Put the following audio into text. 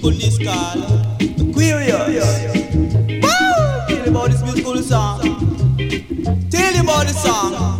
musical disc called Aquarius. Woo! Tell you about this musical song. Tell you about the song.